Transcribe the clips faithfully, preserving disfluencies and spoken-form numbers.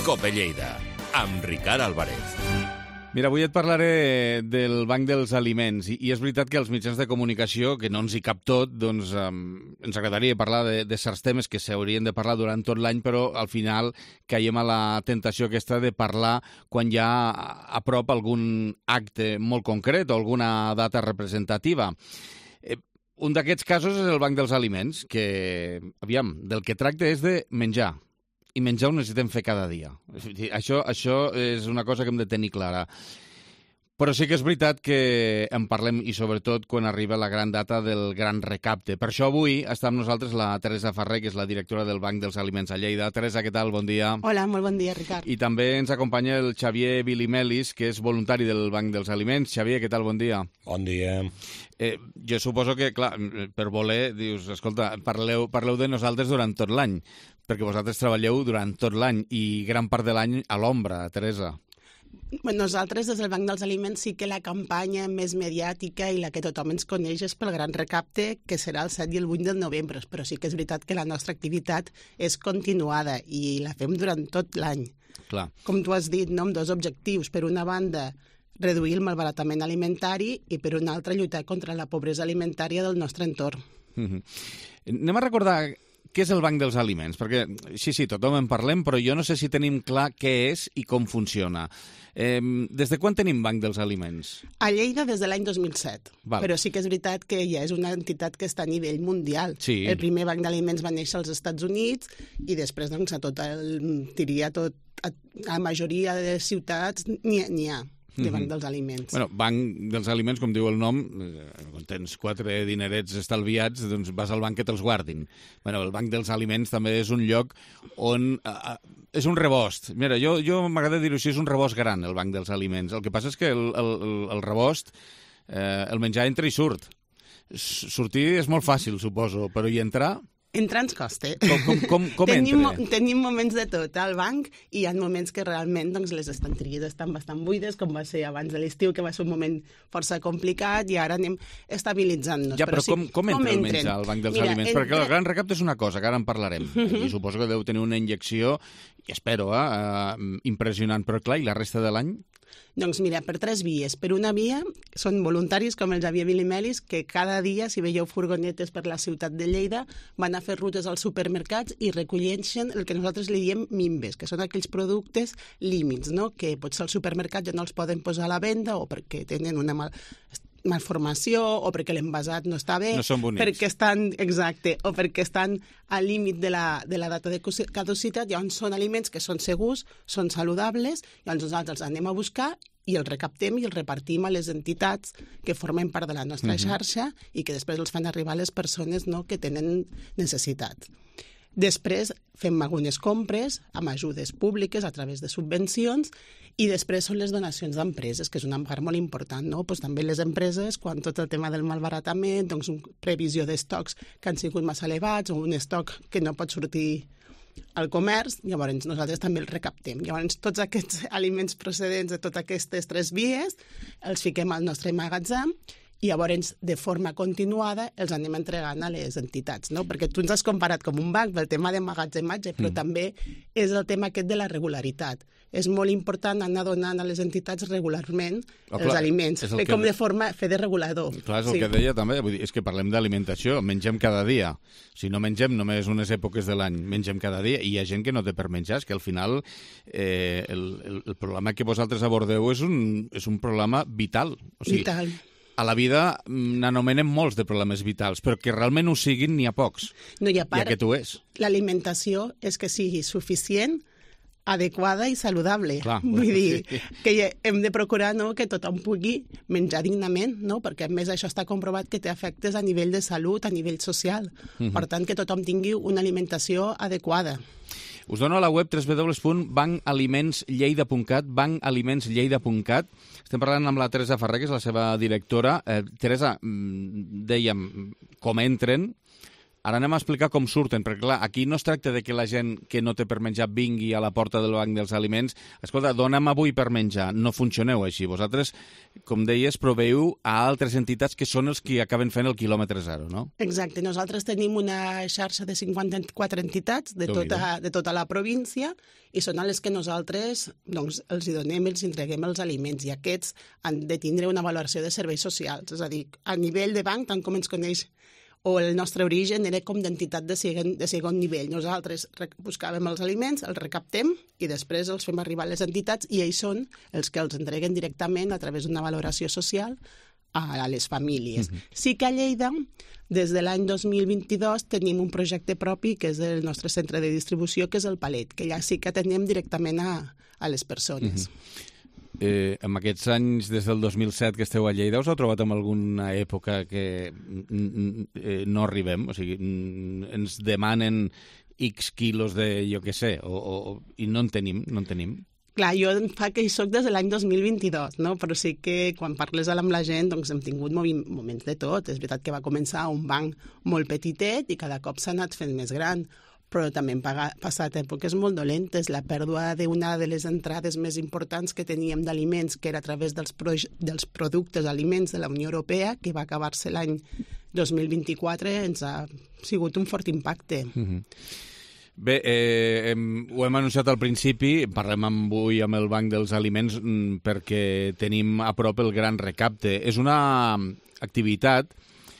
Cope Lleida, amb Ricard Álvarez. Mira, avui et parlaré del Banc dels Aliments i, i és veritat que els mitjans de comunicació, que no ens hi cap tot, doncs um, ens agradaria parlar de, de certs temes que s'haurien de parlar durant tot l'any, però al final caiem a la tentació aquesta de parlar quan hi ha a prop algun acte molt concret o alguna data representativa. Eh, un d'aquests casos és el Banc dels Aliments, que, aviam, del que tracta és de menjar. I menjar ho necessitem fer cada dia. Això, això és una cosa que hem de tenir clara. Però sí que és veritat que en parlem, i sobretot quan arriba la gran data del gran recapte. Per això avui està amb nosaltres la Teresa Ferrer, que és la directora del Banc dels Aliments a Lleida. Teresa, què tal? Bon dia. Hola, molt bon dia, Ricard. I també ens acompanya el Xavier Vilimelis, que és voluntari del Banc dels Aliments. Xavier, què tal? Bon dia. Bon dia. Eh, jo suposo que, clar, per voler, dius, escolta, parleu, parleu de nosaltres durant tot l'any, perquè vosaltres treballeu durant tot l'any i gran part de l'any a l'ombra, Teresa. Bueno, nosaltres, des del Banc dels Aliments, sí que la campanya més mediàtica i la que tothom ens coneix és pel gran recapte, que serà el set i el vuit de novembre, però sí que és veritat que la nostra activitat és continuada i la fem durant tot l'any. Clar. Com tu has dit, no? Amb dos objectius. Per una banda, reduir el malbaratament alimentari i per una altra, lluitar contra la pobresa alimentària del nostre entorn. Mm-hmm. Anem a recordar què és el Banc dels Aliments, perquè sí, sí, tothom en parlem, però jo no sé si tenim clar què és i com funciona. Eh, des de quan tenim Banc dels Aliments? A Lleida des de l'any dos mil set, Val. Però sí que és veritat que ja és una entitat que està a nivell mundial. Sí. El primer Banc d'Aliments va néixer als Estats Units i després, doncs, a tot el, diria, tot, a, a la majoria de ciutats n'hi ha. de Banc dels Aliments. Bueno, Banc dels Aliments, com diu el nom, quan tens quatre dinerets estalviats, doncs vas al banc que te'ls guardin. Bueno, el Banc dels Aliments també és un lloc on... Uh, és un rebost. Mira, jo, jo m'agrada dir-ho així, és un rebost gran, el Banc dels Aliments. El que passa és que el, el, el rebost, eh, el menjar entra i surt. Sortir és molt fàcil, suposo, però hi entrar... Entrar ens costa. Com, com, com, com tenim, entra? Tenim moments de tot al banc i hi ha moments que realment doncs, les estanteries estan bastant buides, com va ser abans de l'estiu, que va ser un moment força complicat i ara anem estabilitzant-nos. Ja, però, però sí, com, com entra el menjar al Banc dels Mira, Aliments? entre... Perquè el gran recapte és una cosa, que ara en parlarem. Uh-huh. I suposo que deu tenir una injecció, i espero, eh, impressionant. Però clar, i la resta de l'any? Doncs mira, per tres vies. Per una via són voluntaris com el Xavier Vilimelis, que cada dia, si veieu furgonetes per la ciutat de Lleida, van a fer rutes als supermercats i recolleixen el que nosaltres li diem mimbes, que són aquells productes límits, no? Que potser al supermercat ja no els poden posar a la venda o perquè tenen una mal... malformació o perquè l'envasat no està bé, no són bonics. perquè estan, exacte, o perquè estan al límit de la, de la data de caducitat, llavors són aliments que són segurs, són saludables, llavors nosaltres els anem a buscar i els recaptem i els repartim a les entitats que formen part de la nostra uh-huh. xarxa i que després els fan arribar a les persones, no?, que tenen necessitat. Després fem algunes compres amb ajudes públiques a través de subvencions i després són les donacions d'empreses, que és una part molt important, no? Pues també les empreses, quan tot el tema del malbaratament, doncs una previsió d'estocs que han sigut massa elevats o un estoc que no pot sortir al comerç, llavors nosaltres també els recaptem. Llavors tots aquests aliments procedents de totes aquestes tres vies els fiquem al nostre magatzem i llavors, de forma continuada, els anem entregant a les entitats, no? Perquè tu ens has comparat com un banc pel tema de magatzematge, però mm. també és el tema aquest de la regularitat. És molt important anar donant a les entitats regularment oh, els clar, aliments, fer que... com de forma, fer de regulador. Clar, és el sí. que deia també, vull dir, és que parlem d'alimentació, mengem cada dia. Si no mengem només unes èpoques de l'any, mengem cada dia, i hi ha gent que no té per menjar, és que al final eh, el, el, el problema que vosaltres abordeu és un, és un problema vital. O sigui, vital. A la vida n'anomenem molts de problemes vitals, però que realment ho siguin n'hi ha pocs. No, i a part, I aquest ho és. L'alimentació és que sigui suficient, adequada i saludable. Clar, Vull bueno, dir sí. que hem de procurar, no?, que tothom pugui menjar dignament, no? Perquè a més això està comprovat que té efectes a nivell de salut, a nivell social. Uh-huh. Per tant, que tothom tingui una alimentació adequada. Us dono a la web w w w punt banc aliments lleida punt cat, banc aliments lleida punt cat. Estem parlant amb la Teresa Ferrer, que és la seva directora. Eh, Teresa, dèiem, com entren Ara anem a explicar com surten, perquè clar, aquí no es tracta de que la gent que no té per menjar vingui a la porta del banc dels aliments. Escolta, dona'm avui per menjar. No funcioneu així. Vosaltres, com deies, proveieu a altres entitats que són els que acaben fent el quilòmetre zero, no? Exacte. Nosaltres tenim una xarxa de cinquanta-quatre entitats de tota, de tota la província i són a les que nosaltres doncs, els hi donem, els entreguem els aliments i aquests han de tindre una valoració de serveis socials. És a dir, a nivell de banc, tant com ens coneix o el nostre origen era com d'entitat de segon, de segon nivell. Nosaltres buscàvem els aliments, els recaptem i després els fem arribar a les entitats i ells són els que els entreguen directament a través d'una valoració social a les famílies. Uh-huh. Sí que a Lleida, des de l'any dos mil vint-i-dos, tenim un projecte propi que és el nostre centre de distribució, que és el Palet, que ja sí que atenem directament a, a les persones. Uh-huh. Eh, en aquests anys, des del dos mil set que esteu a Lleida, us heu trobat en alguna època que eh, no arribem? O sigui, ens demanen X quilos de, jo què sé, o, o, i no en tenim, no en tenim? Clar, jo fa que hi soc des de l'any dos mil vint-i-dos, no? Però sí que quan parles amb la gent doncs hem tingut moments de tot. És veritat que va començar un banc molt petitet i cada cop s'ha anat fent més gran, però també hem passat èpoques molt dolentes. La pèrdua d'una de les entrades més importants que teníem d'aliments, que era a través dels, pro dels productes aliments de la Unió Europea, que va acabar-se l'any dos mil vint-i-quatre, ens ha sigut un fort impacte. Mm-hmm. Bé, eh, hem, ho hem anunciat al principi, parlem avui amb el Banc dels Aliments mm, perquè tenim a prop el Gran Recapte. És una activitat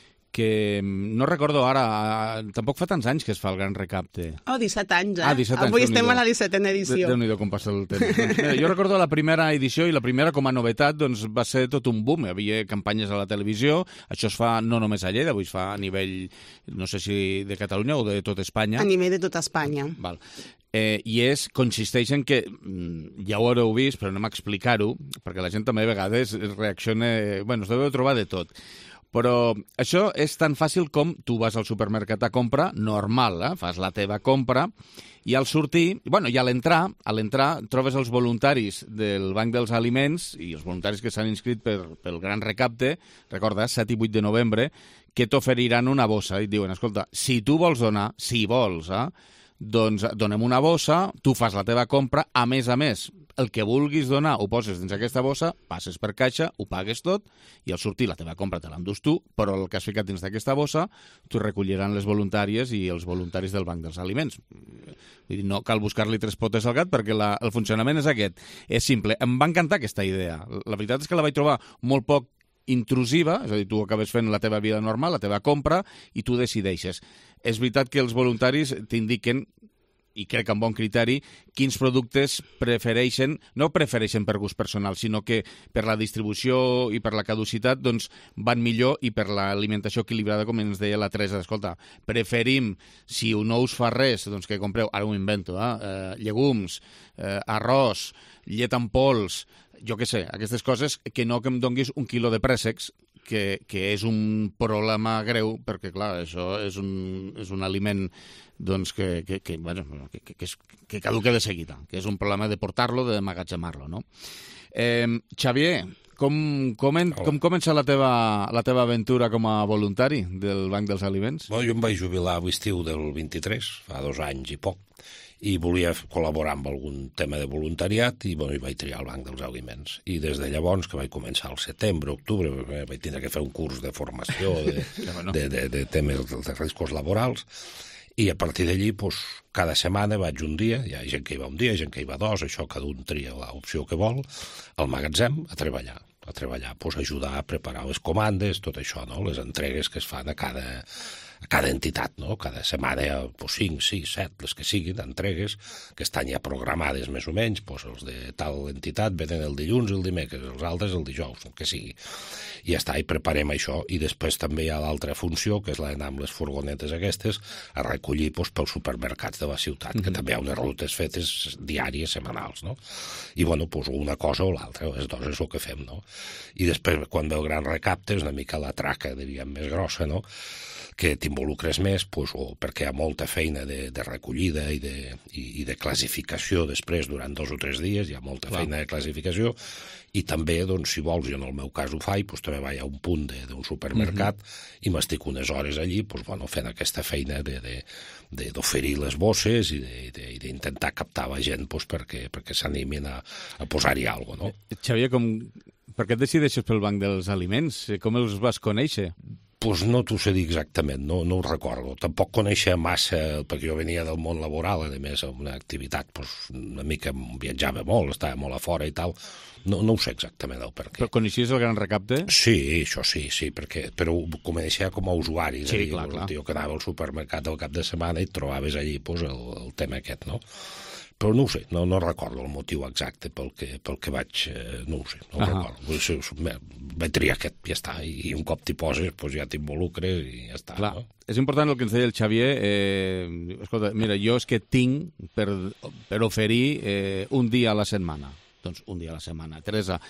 que no recordo ara, tampoc fa tants anys que es fa el Gran Recapte. Oh, disset anys, eh? Ah, disset anys. Avui estem a la dissetena edició. Déu-n'hi-do com passa el temps. Doncs, mira, jo recordo la primera edició i la primera com a novetat doncs, va ser tot un boom. Hi havia campanyes a la televisió, això es fa no només a Lleida, avui es fa a nivell, no sé si de Catalunya o de tot Espanya. A nivell de tot Espanya. Val. Eh, I és, consisteix en que, ja ho haureu vist, però anem a explicar-ho, perquè la gent també a vegades reacciona... Bueno, us deveu trobar de tot. Però això és tan fàcil com tu vas al supermercat a comprar, normal, eh? Fas la teva compra, i al sortir, bueno, i a l'entrar, a l'entrar trobes els voluntaris del Banc dels Aliments i els voluntaris que s'han inscrit per, pel Gran Recapte, recorda, set i vuit de novembre, que t'oferiran una bossa i et diuen, escolta, si tu vols donar, si vols, eh, doncs donem una bossa, tu fas la teva compra, a més a més, el que vulguis donar ho poses dins aquesta bossa, passes per caixa, ho pagues tot, i al sortir la teva compra te l'endús tu, però el que has ficat dins d'aquesta bossa t'ho recolliran les voluntàries i els voluntaris del Banc dels Aliments. Vull dir, no cal buscar-li tres potes al gat perquè la, el funcionament és aquest. És simple. Em va encantar aquesta idea. La veritat és que la vaig trobar molt poc intrusiva, és a dir, tu acabes fent la teva vida normal, la teva compra, i tu decideixes. És veritat que els voluntaris t'indiquen, i crec que amb bon criteri, quins productes prefereixen, no prefereixen per gust personal, sinó que per la distribució i per la caducitat doncs, van millor, i per l'alimentació equilibrada, com ens deia la Teresa. Escolta, preferim, si no us fa res, doncs que compreu, ara ho invento, eh, eh, llegums, eh, arròs, llet en pols, jo què sé, aquestes coses, que no que em donguis un quilo de préssecs, que, que és un problema greu, perquè, clar, això és un, és un aliment doncs, que, que, que, bueno, que, que, que, és, que caduca de seguida, que és un problema de portar-lo, de magatzemar-lo, no? Eh, Xavier, com, com, en, com comença la teva, la teva aventura com a voluntari del Banc dels Aliments? Bueno, jo em vaig jubilar a l'estiu del vint-i-tres, fa dos anys i poc, i volia col·laborar amb algun tema de voluntariat i, bueno, i vaig triar el Banc dels Aliments. I des de llavors, que vaig començar al setembre, octubre, vaig tindre que fer un curs de formació de, bueno. de, de, de temes de riscos laborals, i a partir d'allí, pues, cada setmana vaig un dia, hi ha gent que hi va un dia, gent que hi va dos, això cada un tria l'opció que vol, al magatzem a treballar. a treballar, pues, ajudar a preparar les comandes, tot això, no? Les entregues que es fan a cada, a cada entitat, no? Cada setmana, pues, cinc, sis, set, les que siguin, entregues, que estan ja programades més o menys, pues, els de tal entitat venen el dilluns, el dimecres, els altres el dijous, el que sigui. I ja està, i preparem això, i després també hi ha l'altra funció, que és l'anar amb les furgonetes aquestes a recollir, pues, pels supermercats de la ciutat, mm-hmm. que també hi ha unes rutes fetes diàries, setmanals, no? I, bueno, pues, una cosa o l'altra, les dues és el que fem, no? I després, quan ve el gran recapte, és una mica la traca, diríem, més grossa, no? Que t'involucres més, pues, o perquè hi ha molta feina de, de recollida i de, i, i de classificació després durant dos o tres dies, hi ha molta Clar. feina de classificació, i també, doncs, si vols, jo en el meu cas ho faig, doncs, també vaig a un punt d'un supermercat uh-huh. i m'estic unes hores allí doncs, bueno, fent aquesta feina d'oferir les bosses i d'intentar captar la gent doncs, perquè, perquè s'animin a, a posar-hi alguna cosa. No? Xavier, com... per què et decideixes pel Banc dels Aliments? Com els vas conèixer? Pues no t'ho sé dir exactament, no, no ho recordo. Tampoc coneixia massa, perquè jo venia del món laboral, a més, una activitat, pues, una mica viatjava molt, estava molt a fora i tal. No, no ho sé exactament el per què. Però coneixies el Gran Recapte? Sí, això sí, sí, perquè, però ho coneixia com a usuari. Sí, dir, clar, el clar. tio que anava al supermercat al cap de setmana i et trobaves allí pues, el, el tema aquest, no? Però no ho sé, no, no recordo el motiu exacte pel que, pel que vaig... Eh, no ho sé, no ho uh-huh. recordo. Vaig triar aquest, ja està, i un cop t'hi poses, doncs ja t'involucres i ja està. Clar, no? És important el que ens deia el Xavier. Eh, escolta, mira, jo és que tinc per, per oferir eh, un dia a la setmana. Doncs un dia a la setmana. Teresa,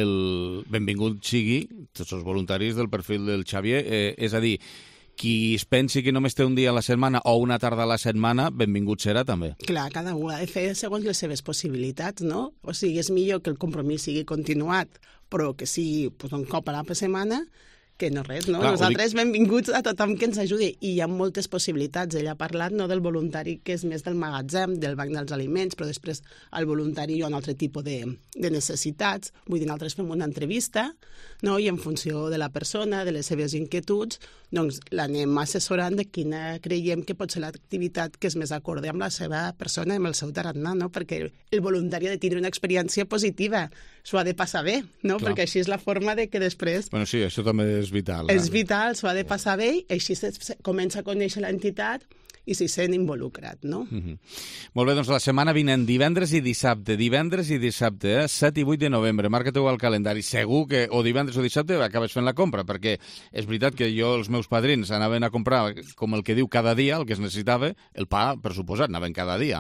el benvingut sigui, tots els voluntaris del perfil del Xavier, eh, és a dir, qui es pensi que només té un dia a la setmana o una tarda a la setmana, benvingut serà també. Clar, cada un ha de fer segons les seves possibilitats, no? O sigui, és millor que el compromís sigui continuat, però que sigui pues, un cop a la setmana, que no res, no? Clar, Nosaltres dic... benvinguts a tothom que ens ajudi. I hi ha moltes possibilitats. Ell ha parlat no, del voluntari que és més del magatzem, del banc dels aliments, però després al voluntari hi ha un altre tipus de, de necessitats. Vull dir, nosaltres fem una entrevista, no? I en funció de la persona, de les seves inquietuds, doncs l'anem assessorant de quina creiem que pot ser l'activitat que és més acorde amb la seva persona, amb el seu tarannà, no? Perquè el voluntari ha de tenir una experiència positiva, s'ho ha de passar bé, no? Clar. Perquè així és la forma de que després... Bueno, sí, això també és vital. Eh? És vital, s'ho ha de passar bé, i així se, se comença a conèixer l'entitat i s'hi sent involucrat, no? Mm-hmm. Molt bé, doncs la setmana vinent, divendres i dissabte, divendres i dissabte, eh? set i vuit de novembre, marca-t'ho al calendari. Segur que o divendres o dissabte acabes fent la compra, perquè és veritat que jo, els meus padrins, anaven a comprar, com el que diu, cada dia, el que es necessitava, el pa, per suposat, anaven cada dia.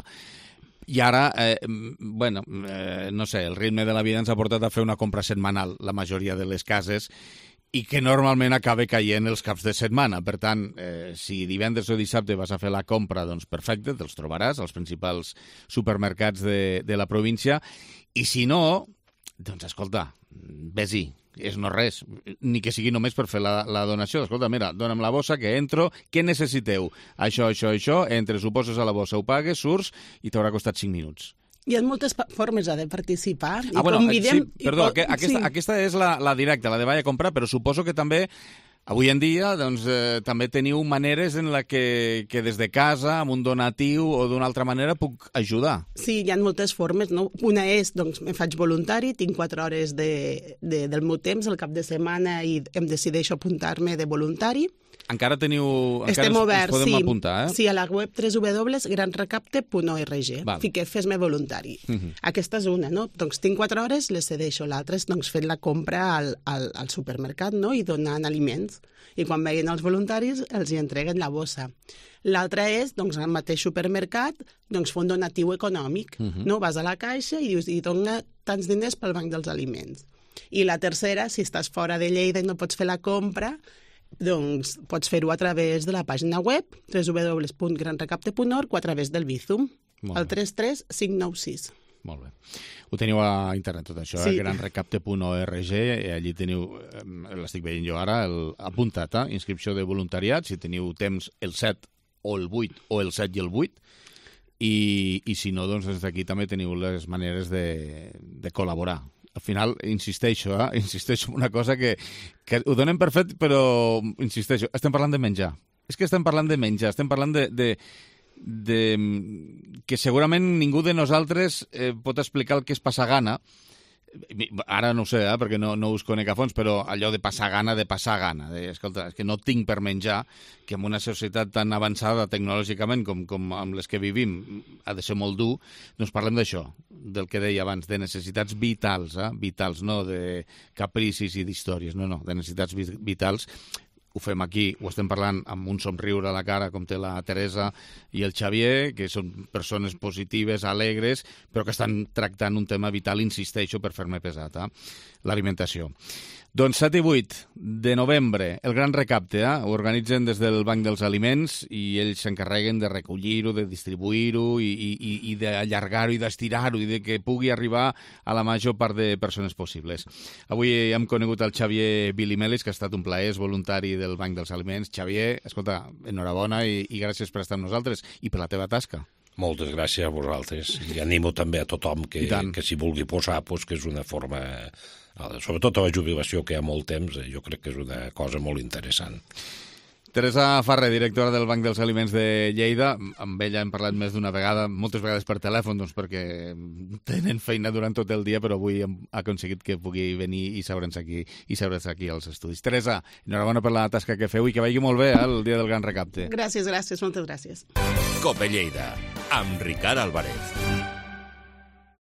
I ara, eh, bueno, eh, no sé, el ritme de la vida ens ha portat a fer una compra setmanal, la majoria de les cases, i que normalment acaba caient els caps de setmana. Per tant, eh, si divendres o dissabte vas a fer la compra, doncs perfecte, te'ls trobaràs als principals supermercats de, de la província. I si no, doncs escolta, ves-hi, és no res, ni que sigui només per fer la, la donació. Escolta, mira, dona'm la bossa, que entro, què necessiteu? Això, això, això, entres, ho poses a la bossa, ho pagues, surts i t'haurà costat cinc minuts. Hi ha moltes formes de participar. Ah, i bueno, convidem... sí, perdó, i... aquesta, sí. aquesta és la, la directa, la de vaig a comprar, però suposo que també, avui en dia, doncs, eh, també teniu maneres en la que, que des de casa, amb un donatiu o d'una altra manera, puc ajudar. Sí, hi ha moltes formes, no? Una és, doncs, me faig voluntari, tinc quatre hores de, de, del meu temps, el cap de setmana, i em decideixo apuntar-me de voluntari. Encara teniu... Estem encara oberts, podem sí. apuntar, eh? Sí, a la web w w w punt gran recapte punt org. Fiqueu fes-me voluntari. Uh -huh. Aquesta és una, no? Doncs tinc quatre hores, les cedeixo. L'altra és doncs, fent la compra al, al, al supermercat, no? I donant aliments. I quan veien els voluntaris, els hi entreguen la bossa. L'altra és, doncs, al mateix supermercat, doncs, fer un donatiu econòmic. Uh -huh. No? Vas a la caixa i dius, i dona tants diners pel banc dels aliments. I la tercera, si estàs fora de Lleida i no pots fer la compra, doncs pots fer-ho a través de la pàgina web w w w punt gran recapte punt org o a través del Bizum, el tres tres cinc nou sis. Molt bé. Ho teniu a internet, tot això, sí. eh? gran recapte punt org, i allí teniu, eh, l'estic veient jo ara, el, apuntat, eh? inscripció de voluntariat, si teniu temps el set o el vuit, o el set i el vuit, i, i si no, doncs des d'aquí també teniu les maneres de, de col·laborar. Al final, insisteixo, eh? insisteixo en una cosa que, que ho donem per fet, però insisteixo, estem parlant de menjar. És que estem parlant de menjar, estem parlant de... de de que segurament ningú de nosaltres eh, pot explicar el que és passar gana. Ara no ho sé, eh, perquè no, no us conec a fons, però allò de passar gana, de passar gana. De, escolta, és que no tinc per menjar, que en una societat tan avançada tecnològicament com, com amb les que vivim ha de ser molt dur, doncs parlem d'això, del que deia abans, de necessitats vitals, eh? vitals, no de capricis i d'històries, no, no, de necessitats vitals. ho fem aquí, ho estem parlant amb un somriure a la cara, com té la Teresa i el Xavier, que són persones positives, alegres, però que estan tractant un tema vital, insisteixo, per fer-me pesat, eh? L'alimentació. Doncs set i vuit de novembre, el gran recapte, eh? Ho organitzen des del Banc dels Aliments i ells s'encarreguen de recollir-ho, de distribuir-ho i, i, i d'allargar-ho i d'estirar-ho i de que pugui arribar a la major part de persones possibles. Avui hem conegut el Xavier Bilimelis, que ha estat un plaer, és voluntari del Banc dels Aliments. Xavier, escolta, enhorabona i, i gràcies per estar amb nosaltres i per la teva tasca. Moltes gràcies a vosaltres. I animo també a tothom que, que s'hi vulgui posar, pues, que és una forma, sobretot a la jubilació, que hi ha molt temps, jo crec que és una cosa molt interessant. Teresa Farré, directora del Banc dels Aliments de Lleida, amb ella hem parlat més d'una vegada, moltes vegades per telèfon, doncs perquè tenen feina durant tot el dia, però avui hem aconseguit que pugui venir i seure'ns aquí, i seure'ns aquí als estudis. Teresa, enhorabona per la tasca que feu i que vagi molt bé, eh, el dia del gran recapte. Gràcies, gràcies, moltes gràcies. Cope Lleida, amb Ricard Álvarez.